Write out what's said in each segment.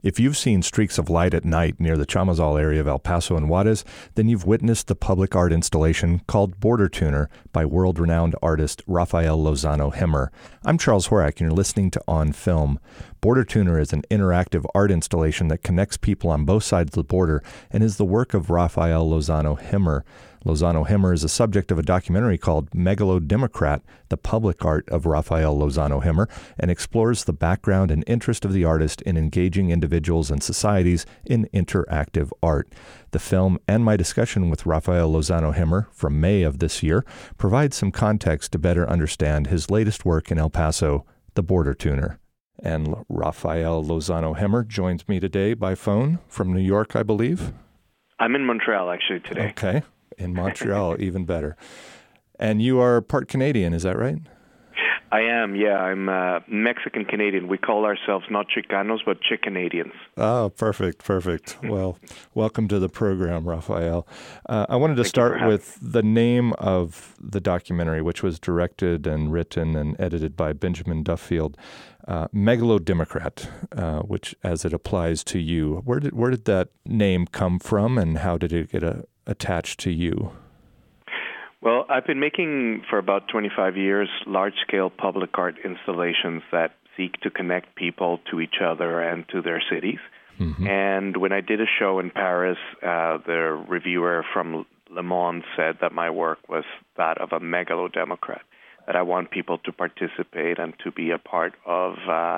If you've seen streaks of light at night near the Chamazal area of El Paso and Juarez, then you've witnessed the public art installation called Border Tuner by world-renowned artist Rafael Lozano Hemmer. I'm Charles Horak, and you're listening to On Film. Border Tuner is an interactive art installation that connects people on both sides of the border and is the work of Rafael Lozano Hemmer. Lozano Hemmer is the subject of a documentary called Megalodemocrat, the public art of Rafael Lozano Hemmer, and explores the background and interest of the artist in engaging individuals and societies in interactive art. The film and my discussion with Rafael Lozano Hemmer from May of this year provide some context to better understand his latest work in El Paso, The Border Tuner. And Rafael Lozano Hemmer joins me today by phone from New York, I believe. I'm in Montreal, actually, today. Okay. In Montreal, even better. And you are part Canadian, is that right? I am, yeah. I'm Mexican-Canadian. We call ourselves not Chicanos, but Chicanadians. Oh, perfect. Well, welcome to the program, Rafael. I wanted to start with the name of the documentary, which was directed and written and edited by Benjamin Duffield, Megalodemocrat, which, as it applies to you, where did that name come from, and how did it get attached to you? Well, I've been making for about 25 years large-scale public art installations that seek to connect people to each other and to their cities. Mm-hmm. And when I did a show in Paris, the reviewer from Le Monde said that my work was that of a megalodemocrat, that I want people to participate and to be a part of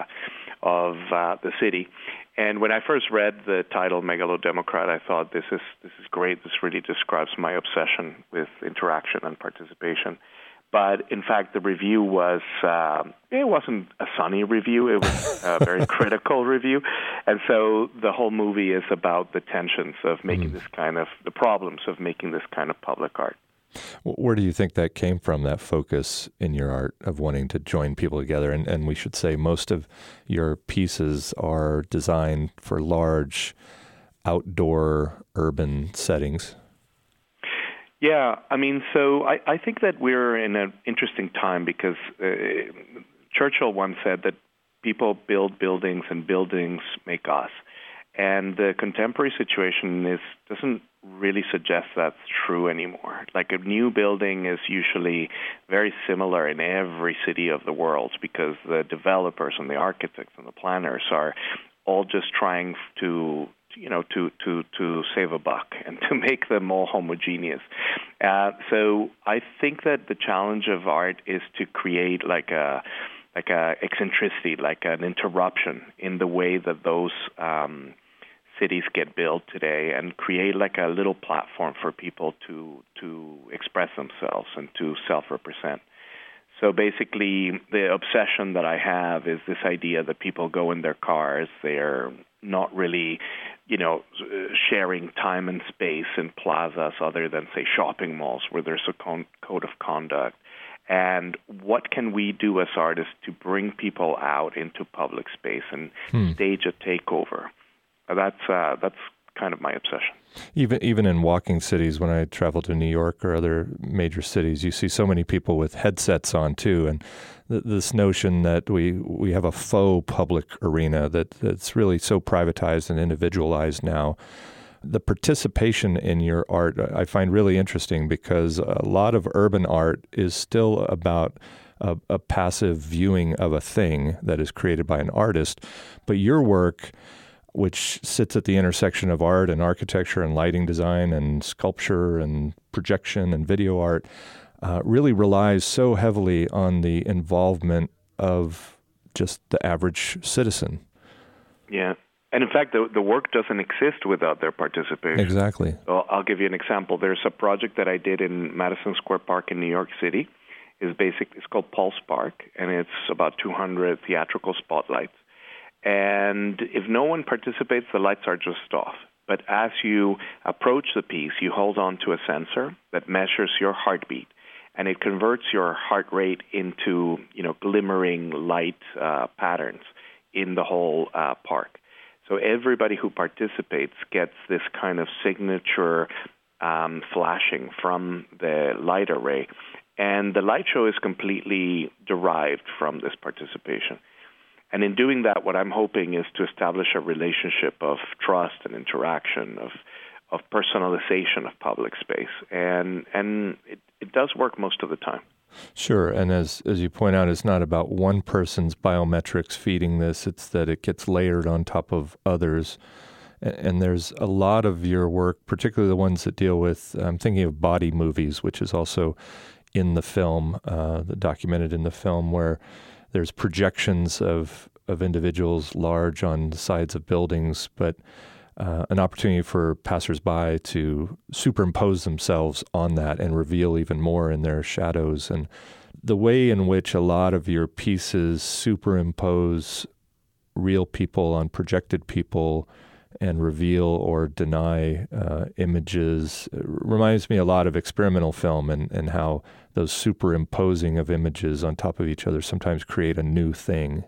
the city. And when I first read the title Megalodemocrat, I thought this is great. This really describes my obsession with interaction and participation. But in fact, the review was it wasn't a sunny review. It was a very critical review. And so the whole movie is about the tensions of making the problems of making this kind of public art. Where do you think that came from, that focus in your art of wanting to join people together? And we should say most of your pieces are designed for large outdoor urban settings. Yeah, I mean, so I think that we're in an interesting time because Churchill once said that people build buildings and buildings make us. And the contemporary situation doesn't really suggest that's true anymore. Like a new building is usually very similar in every city of the world because the developers and the architects and the planners are all just trying to save a buck and to make them all homogeneous. So I think that the challenge of art is to create like a eccentricity, like an interruption in the way that those cities get built today, and create like a little platform for people to express themselves and to self-represent. So basically, the obsession that I have is this idea that people go in their cars, they're not really, sharing time and space in plazas other than, say, shopping malls where there's a code of conduct. And what can we do as artists to bring people out into public space and stage a takeover? That's kind of my obsession. Even in walking cities, when I travel to New York or other major cities, you see so many people with headsets on too, and this notion that we have a faux public arena that's really so privatized and individualized now. The participation in your art I find really interesting because a lot of urban art is still about a passive viewing of a thing that is created by an artist, but your work, which sits at the intersection of art and architecture and lighting design and sculpture and projection and video art, really relies so heavily on the involvement of just the average citizen. Yeah. And in fact, the work doesn't exist without their participation. Exactly. So I'll give you an example. There's a project that I did in Madison Square Park in New York City. It's called Pulse Park, and it's about 200 theatrical spotlights. And if no one participates, the lights are just off. But as you approach the piece, you hold on to a sensor that measures your heartbeat, and it converts your heart rate into, glimmering light patterns in the whole park. So everybody who participates gets this kind of signature flashing from the light array. And the light show is completely derived from this participation. And in doing that, what I'm hoping is to establish a relationship of trust and interaction, of personalization of public space. And it does work most of the time. Sure, and as you point out, it's not about one person's biometrics feeding this, it's that it gets layered on top of others. And there's a lot of your work, particularly the ones that deal with, I'm thinking of body movies, which is also in the film, documented in the film, where there's projections of individuals large on the sides of buildings, but an opportunity for passersby to superimpose themselves on that and reveal even more in their shadows. And the way in which a lot of your pieces superimpose real people on projected people and reveal or deny images reminds me a lot of experimental film and how those superimposing of images on top of each other sometimes create a new thing.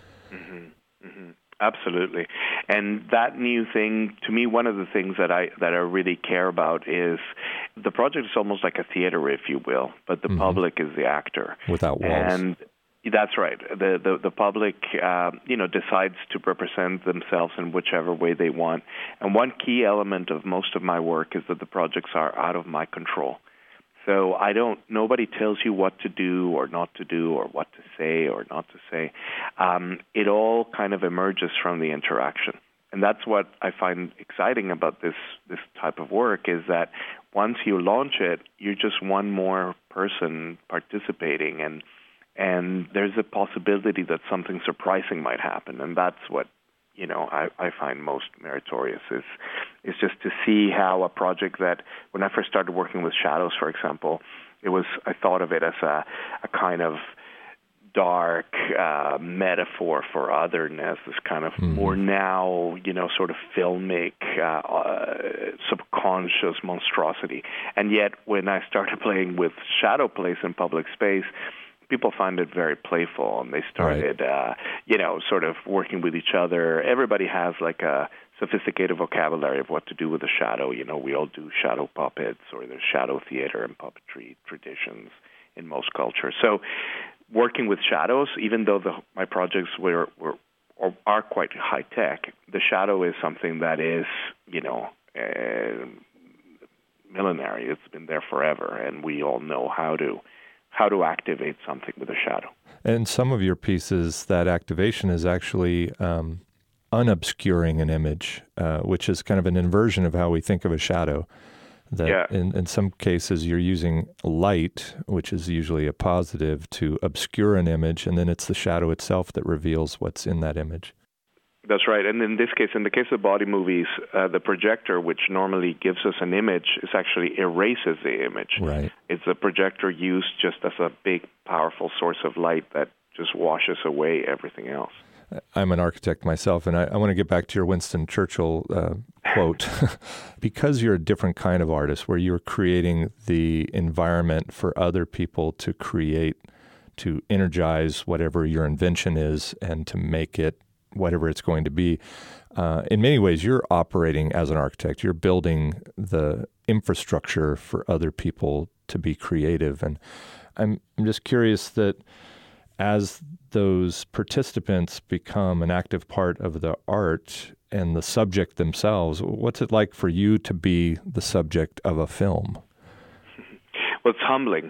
Absolutely. And that new thing, to me, one of the things that I really care about is the project is almost like a theater, if you will, but the public is the actor. Without walls. And that's right. The public, decides to represent themselves in whichever way they want. And one key element of most of my work is that the projects are out of my control. So nobody tells you what to do or not to do or what to say or not to say. It all kind of emerges from the interaction. And that's what I find exciting about this type of work is that once you launch it, you're just one more person participating and there's a possibility that something surprising might happen. And that's what I find most meritorious is just to see how a project that, when I first started working with shadows, for example, I thought of it as a kind of dark metaphor for otherness, this kind of more now, sort of filmic, subconscious monstrosity. And yet, when I started playing with shadow plays in public space, people find it very playful, and they started, sort of working with each other. Everybody has like a sophisticated vocabulary of what to do with a shadow. We all do shadow puppets, or there's shadow theater and puppetry traditions in most cultures. So working with shadows, even though my projects are quite high tech, the shadow is something that is, millenary. It's been there forever, and we all know how to activate something with a shadow. And some of your pieces, that activation is actually unobscuring an image, which is kind of an inversion of how we think of a shadow. That in some cases you're using light, which is usually a positive, to obscure an image, and then it's the shadow itself that reveals what's in that image. That's right. And in this case, in the case of body movies, the projector, which normally gives us an image, actually erases the image. Right. It's a projector used just as a big, powerful source of light that just washes away everything else. I'm an architect myself, and I want to get back to your Winston Churchill quote. Because you're a different kind of artist, where you're creating the environment for other people to create, to energize whatever your invention is, and to make it whatever it's going to be. In many ways, you're operating as an architect. You're building the infrastructure for other people to be creative. And I'm just curious that as those participants become an active part of the art and the subject themselves, what's it like for you to be the subject of a film? Well, it's humbling.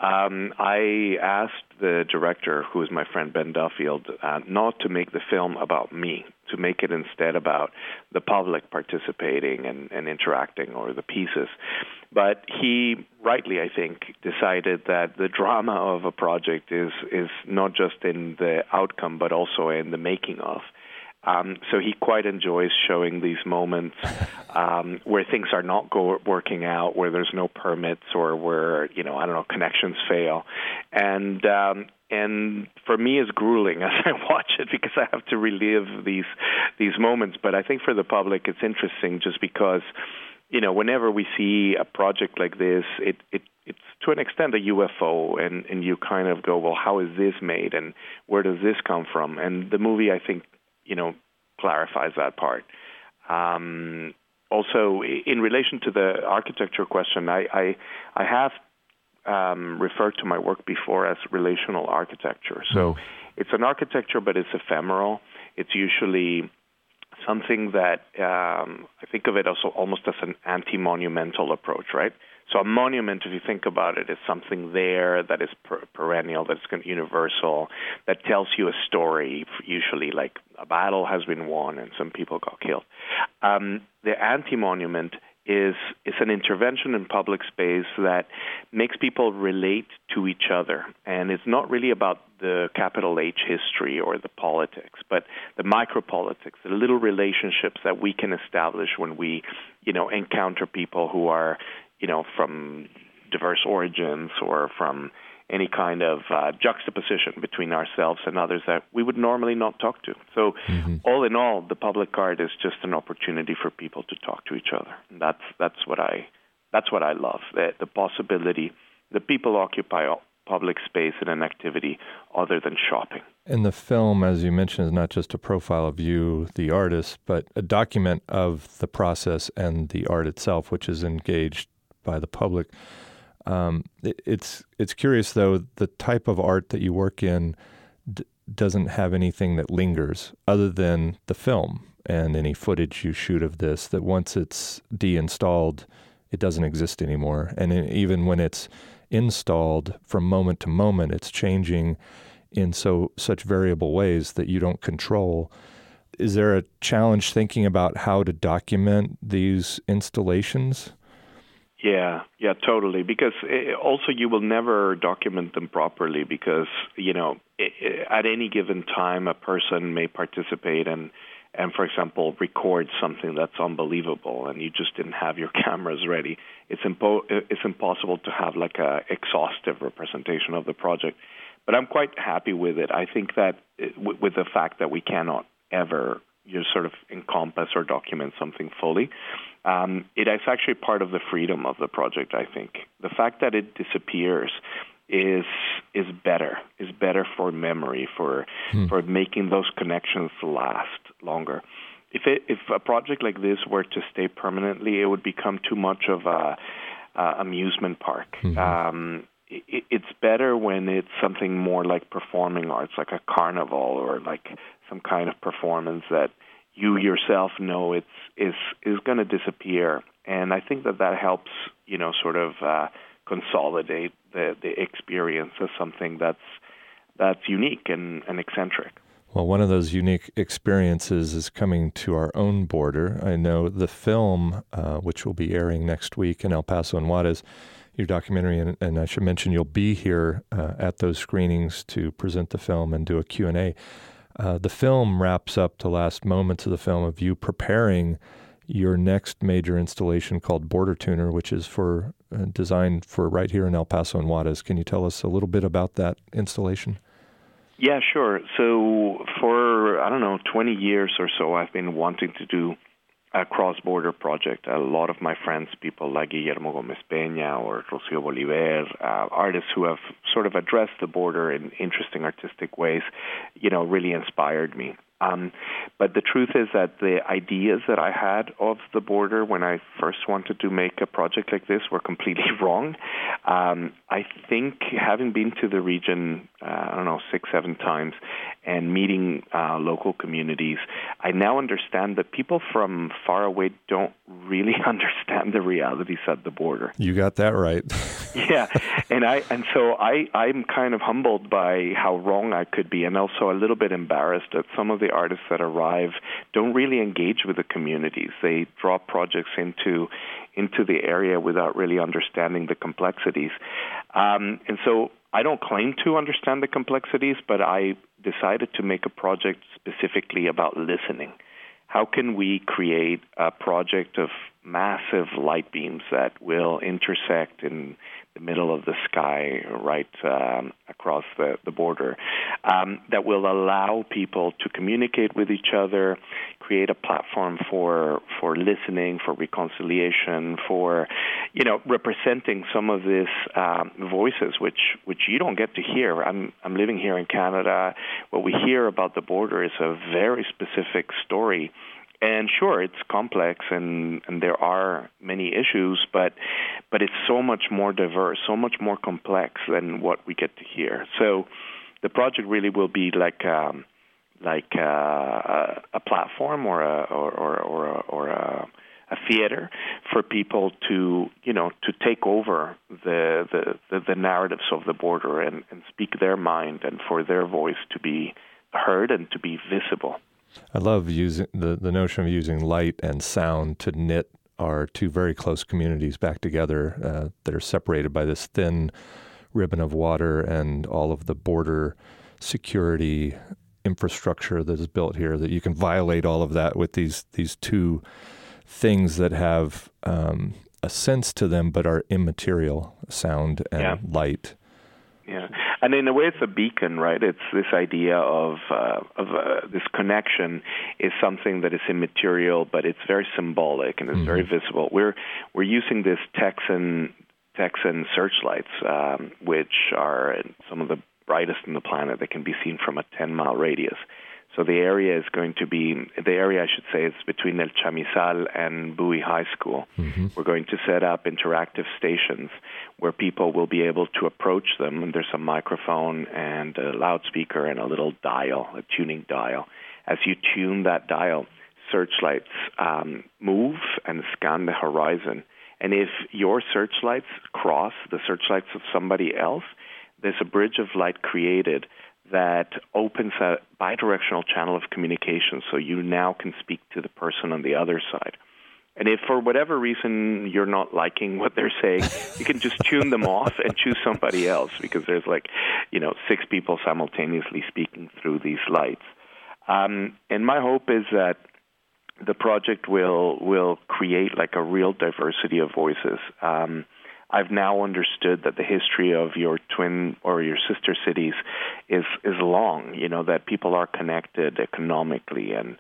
I asked the director, who is my friend Ben Duffield, not to make the film about me, to make it instead about the public participating and interacting, or the pieces. But he rightly, I think, decided that the drama of a project is not just in the outcome, but also in the making of. So he quite enjoys showing these moments where things are not working out, where there's no permits, or where, connections fail. And for me, it's grueling as I watch it, because I have to relive these moments. But I think for the public, it's interesting just because, whenever we see a project like this, it's to an extent a UFO, and you kind of go, well, how is this made, and where does this come from? And the movie, I think, clarifies that part. Also, in relation to the architecture question, I have referred to my work before as relational architecture. So it's an architecture, but it's ephemeral. It's usually something that I think of it also almost as an anti-monumental approach, right? So a monument, if you think about it, is something there that is perennial, that's kind of universal, that tells you a story, usually like a battle has been won and some people got killed. The anti-monument is an intervention in public space that makes people relate to each other. And it's not really about the capital H history or the politics, but the micropolitics, the little relationships that we can establish when we, encounter people who are, from diverse origins or from any kind of juxtaposition between ourselves and others that we would normally not talk to. So all in all, the public art is just an opportunity for people to talk to each other. And that's what I love, the possibility that people occupy public space in an activity other than shopping. And the film, as you mentioned, is not just a profile of you, the artist, but a document of the process and the art itself, which is engaged by the public. It's curious, though, the type of art that you work in doesn't have anything that lingers other than the film and any footage you shoot of this, that once it's deinstalled, it doesn't exist anymore. And even when it's installed, from moment to moment, it's changing in such variable ways that you don't control. Is there a challenge thinking about how to document these installations? Yeah, totally. Because also you will never document them properly because, at any given time a person may participate and for example, record something that's unbelievable and you just didn't have your cameras ready. It's impossible to have like a exhaustive representation of the project. But I'm quite happy with it. I think that with the fact that we cannot ever sort of encompass or document something fully, it is actually part of the freedom of the project, I think. The fact that it disappears is better for memory, for making those connections last longer. If a project like this were to stay permanently, it would become too much of a amusement park. It's better when it's something more like performing arts, like a carnival or like some kind of performance that you yourself know is going to disappear. And I think that helps, sort of consolidate the experience as something that's unique and eccentric. Well, one of those unique experiences is coming to our own border. I know the film, which will be airing next week in El Paso and Juarez, your documentary, and I should mention you'll be here at those screenings to present the film and do a Q&A. The film wraps up the last moments of the film of you preparing your next major installation called Border Tuner, which is designed for right here in El Paso and Juarez. Can you tell us a little bit about that installation? Yeah, sure. So for, 20 years or so, I've been wanting to do a cross-border project. A lot of my friends, people like Guillermo Gómez Peña or Rocío Bolívar, artists who have sort of addressed the border in interesting artistic ways, really inspired me. But the truth is that the ideas that I had of the border when I first wanted to make a project like this were completely wrong. I think having been to the region, 6-7 times and meeting local communities, I now understand that people from far away don't really understand the realities at the border. You got that right. Yeah, so I'm kind of humbled by how wrong I could be, and also a little bit embarrassed that some of the artists that arrive don't really engage with the communities. They draw projects into the area without really understanding the complexities. And so I don't claim to understand the complexities, but I decided to make a project specifically about listening. How can we create a project of massive light beams that will intersect in the middle of the sky right across the border, that will allow people to communicate with each other, create a platform for listening, for reconciliation, for representing some of these voices which you don't get to hear. I'm living here in Canada. What we hear about the border is a very specific story. And sure, it's complex and there are many issues, but it's so much more diverse, so much more complex than what we get to hear. So the project really will be like a platform or a theater for people to take over the narratives of the border and speak their mind, and for their voice to be heard and to be visible. I love using the notion of using light and sound to knit our two very close communities back together that are separated by this thin ribbon of water and all of the border security infrastructure that is built here, that you can violate all of that with these two things that have a sense to them but are immaterial, sound and light. Yeah, and in a way, it's a beacon, right? It's this idea of this connection is something that is immaterial, but it's very symbolic and it's very visible. We're using this Texan searchlights, which are some of the brightest in the planet that can be seen from a 10-mile radius. So the area is going to be, is between El Chamizal and Bowie High School. Mm-hmm. We're going to set up interactive stations where people will be able to approach them, and there's a microphone and a loudspeaker and a little dial, a tuning dial. As you tune that dial, searchlights move and scan the horizon. And if your searchlights cross the searchlights of somebody else, there's a bridge of light created that opens a bidirectional channel of communication, so you now can speak to the person on the other side. And if for whatever reason you're not liking what they're saying, you can just tune them off and choose somebody else, because there's 6 people simultaneously speaking through these lights. And my hope is that the project will create a real diversity of voices. I've now understood that the history of your twin or your sister cities is long, that people are connected economically and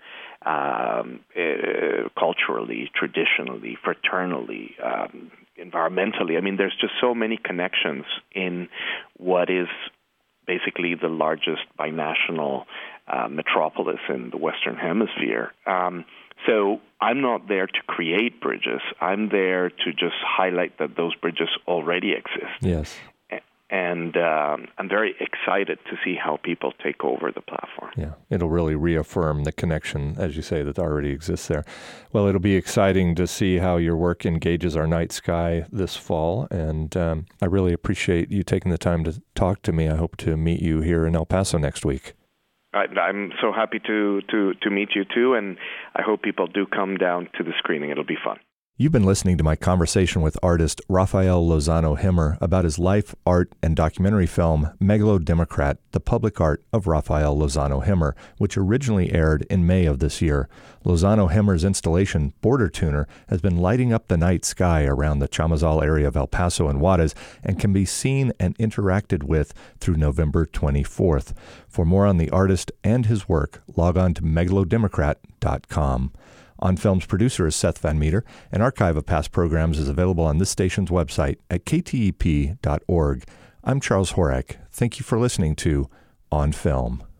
culturally, traditionally, fraternally, environmentally. I mean, there's just so many connections in what is basically the largest binational metropolis in the Western Hemisphere. So I'm not there to create bridges. I'm there to just highlight that those bridges already exist. Yes. And I'm very excited to see how people take over the platform. Yeah, it'll really reaffirm the connection, as you say, that already exists there. Well, it'll be exciting to see how your work engages our night sky this fall. And I really appreciate you taking the time to talk to me. I hope to meet you here in El Paso next week. I'm so happy to meet you, too, and I hope people do come down to the screening. It'll be fun. You've been listening to my conversation with artist Rafael Lozano Himmer about his life, art, and documentary film, Megalo Democrat, The Public Art of Rafael Lozano Himmer, which originally aired in May of this year. Lozano Himmer's installation, Border Tuner, has been lighting up the night sky around the Chamizal area of El Paso and Juarez and can be seen and interacted with through November 24th. For more on the artist and his work, log on to megalodemocrat.com. On Film's producer is Seth Van Meter. An archive of past programs is available on this station's website at ktep.org. I'm Charles Horak. Thank you for listening to On Film.